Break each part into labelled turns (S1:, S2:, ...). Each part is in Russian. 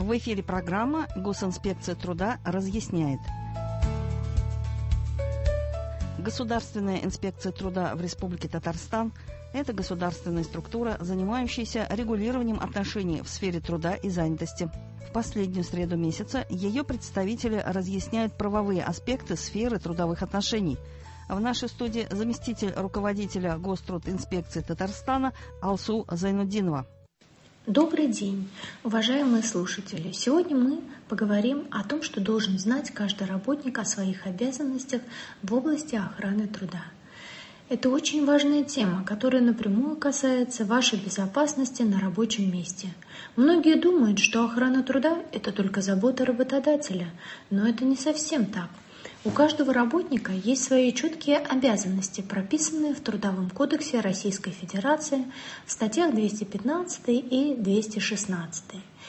S1: В эфире программа «Госинспекция труда разъясняет». Государственная инспекция труда в Республике Татарстан – это государственная структура, занимающаяся регулированием отношений в сфере труда и занятости. В последнюю среду месяца ее представители разъясняют правовые аспекты сферы трудовых отношений. В нашей студии заместитель руководителя Гострудинспекции Татарстана Алсу Зайнуддинова.
S2: Добрый день, уважаемые слушатели! Сегодня мы поговорим о том, что должен знать каждый работник о своих обязанностях в области охраны труда. Это очень важная тема, которая напрямую касается вашей безопасности на рабочем месте. Многие думают, что охрана труда – это только забота работодателя, но это не совсем так. У каждого работника есть свои четкие обязанности, прописанные в Трудовом кодексе Российской Федерации в статьях 215 и 216.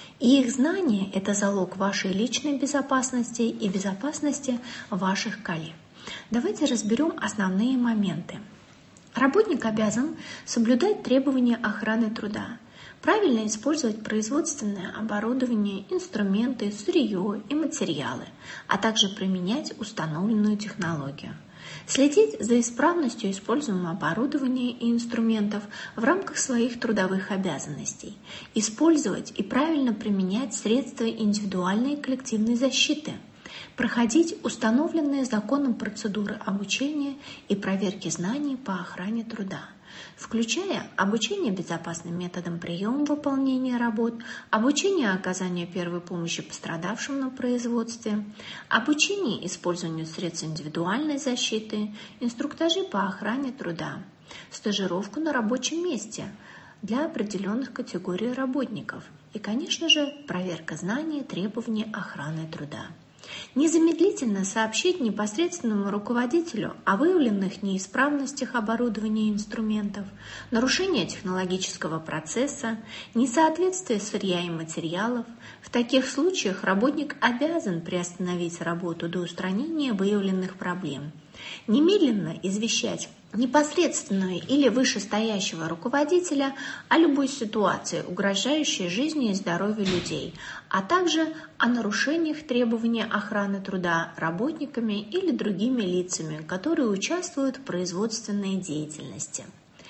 S2: И их знание – это залог вашей личной безопасности и безопасности ваших коллег. Давайте разберем основные моменты. Работник обязан соблюдать требования охраны труда, правильно использовать производственное оборудование, инструменты, сырье и материалы, а также применять установленную технологию. Следить за исправностью используемого оборудования и инструментов в рамках своих трудовых обязанностей. Использовать и правильно применять средства индивидуальной и коллективной защиты. Проходить установленные законом процедуры обучения и проверки знаний по охране труда, включая обучение безопасным методам приема выполнения работ, обучение оказанию первой помощи пострадавшим на производстве, обучение использованию средств индивидуальной защиты, инструктажи по охране труда, стажировку на рабочем месте для определенных категорий работников и, конечно же, проверка знаний и требований охраны труда. Незамедлительно сообщить непосредственному руководителю о выявленных неисправностях оборудования и инструментов, нарушении технологического процесса, несоответствии сырья и материалов. В таких случаях работник обязан приостановить работу до устранения выявленных проблем. Немедленно извещать непосредственного или вышестоящего руководителя о любой ситуации, угрожающей жизни и здоровью людей, а также о нарушениях требований охраны труда работниками или другими лицами, которые участвуют в производственной деятельности.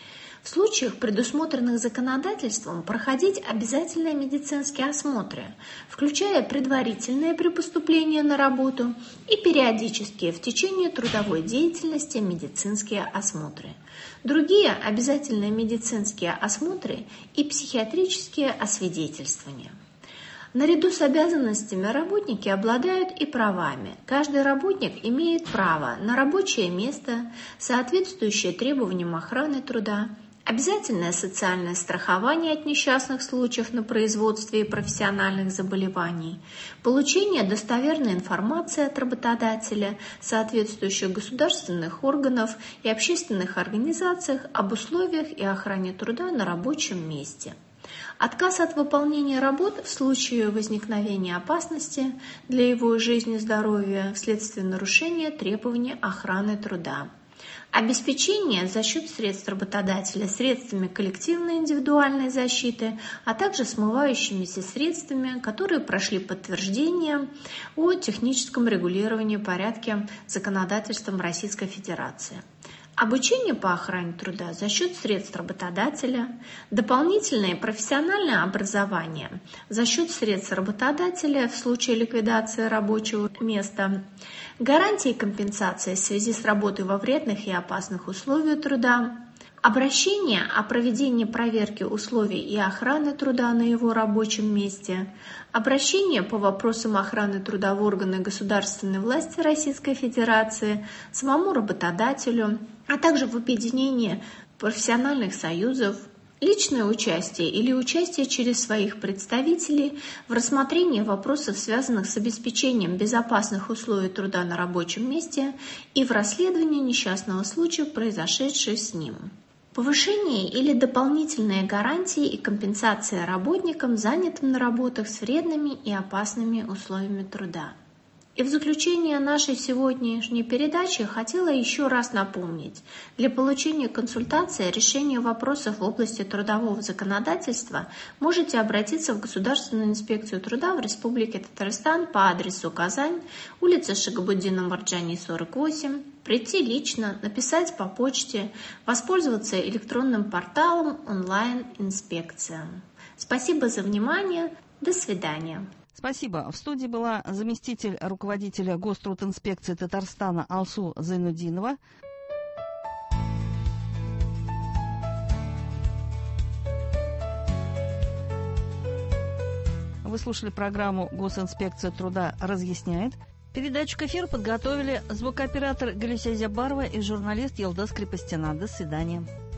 S2: В случаях, предусмотренных законодательством, проходить обязательные медицинские осмотры, включая предварительные при поступлении на работу и периодические в течение трудовой деятельности медицинские осмотры. Другие обязательные медицинские осмотры и психиатрические освидетельствования. Наряду с обязанностями работники обладают и правами. Каждый работник имеет право на рабочее место, соответствующее требованиям охраны труда, обязательное социальное страхование от несчастных случаев на производстве и профессиональных заболеваний, получение достоверной информации от работодателя, соответствующих государственных органов и общественных организациях об условиях и охране труда на рабочем месте. Отказ от выполнения работ в случае возникновения опасности для его жизни и здоровья вследствие нарушения требований охраны труда. Обеспечение за счет средств работодателя средствами коллективной индивидуальной защиты, а также смывающимися средствами, которые прошли подтверждение о техническом регулировании в порядке законодательством Российской Федерации. Обучение по охране труда за счет средств работодателя, дополнительное профессиональное образование за счет средств работодателя в случае ликвидации рабочего места, гарантии компенсации в связи с работой во вредных и опасных условиях труда, обращение о проведении проверки условий и охраны труда на его рабочем месте, обращение по вопросам охраны труда в органы государственной власти Российской Федерации, самому работодателю, а также в объединении профессиональных союзов, личное участие или участие через своих представителей в рассмотрении вопросов, связанных с обеспечением безопасных условий труда на рабочем месте и в расследовании несчастного случая, произошедшего с ним. Повышение или дополнительные гарантии и компенсация работникам, занятым на работах с вредными и опасными условиями труда. И в заключение нашей сегодняшней передачи хотела еще раз напомнить. Для получения консультации решения вопросов в области трудового законодательства можете обратиться в Государственную инспекцию труда в Республике Татарстан по адресу Казань, улица Шагабуддина Марджани, 48, прийти лично, написать по почте, воспользоваться электронным порталом онлайн-инспекция. Спасибо за внимание. До свидания.
S1: Спасибо. В студии была заместитель руководителя Гострудинспекции Татарстана Алсу Зайнудинова. Вы слушали программу «Госинспекция труда разъясняет». Передачу к эфиру подготовили звукооператор Галисия Зябарова и журналист Елдас Крепостина. До свидания.